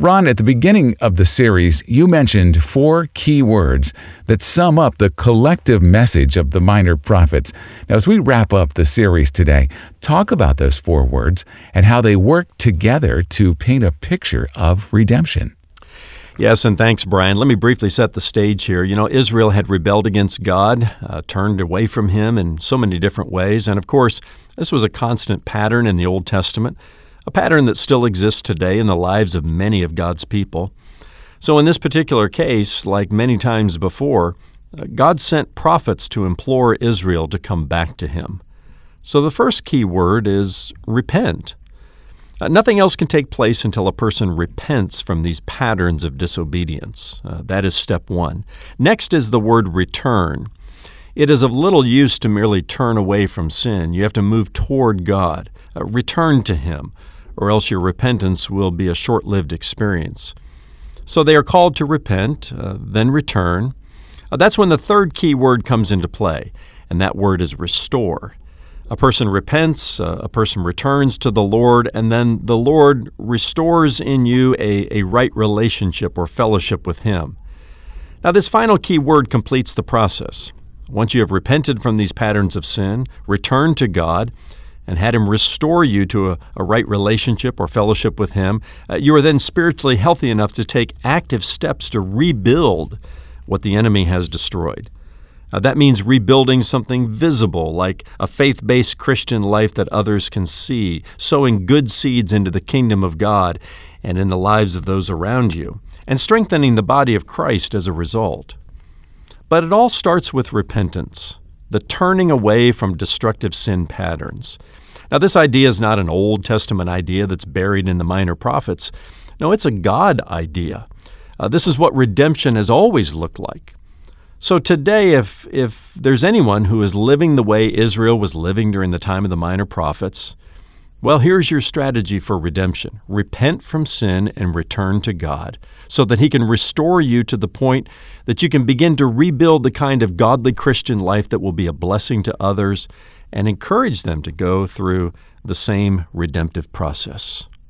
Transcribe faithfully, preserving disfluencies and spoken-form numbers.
Ron, at the beginning of the series, you mentioned four key words that sum up the collective message of the minor prophets. Now, as we wrap up the series today, talk about those four words and how they work together to paint a picture of redemption. Yes, and thanks, Brian. Let me briefly set the stage here. You know, Israel had rebelled against God, uh, turned away from Him in so many different ways. And of course, this was a constant pattern in the Old Testament, a pattern that still exists today in the lives of many of God's people. So in this particular case, like many times before, uh, God sent prophets to implore Israel to come back to Him. So the first key word is repent. Uh, nothing else can take place until a person repents from these patterns of disobedience. Uh, that is step one. Next is the word return. It is of little use to merely turn away from sin. You have to move toward God, uh, return to Him, or else your repentance will be a short-lived experience. So they are called to repent, uh, then return. Uh, that's when the third key word comes into play, and that word is restore. A person repents, uh, a person returns to the Lord, and then the Lord restores in you a, a right relationship or fellowship with Him. Now, this final key word completes the process. Once you have repented from these patterns of sin, returned to God, and had Him restore you to a, a right relationship or fellowship with Him, uh, you are then spiritually healthy enough to take active steps to rebuild what the enemy has destroyed. Uh, that means rebuilding something visible, like a faith-based Christian life that others can see, sowing good seeds into the kingdom of God and in the lives of those around you, and strengthening the body of Christ as a result. But it all starts with repentance, the turning away from destructive sin patterns. Now, this idea is not an Old Testament idea that's buried in the minor prophets. No, it's a God idea. Uh, this is what redemption has always looked like. So today, if if there's anyone who is living the way Israel was living during the time of the minor prophets, well, here's your strategy for redemption. Repent from sin and return to God so that He can restore you to the point that you can begin to rebuild the kind of godly Christian life that will be a blessing to others and encourage them to go through the same redemptive process.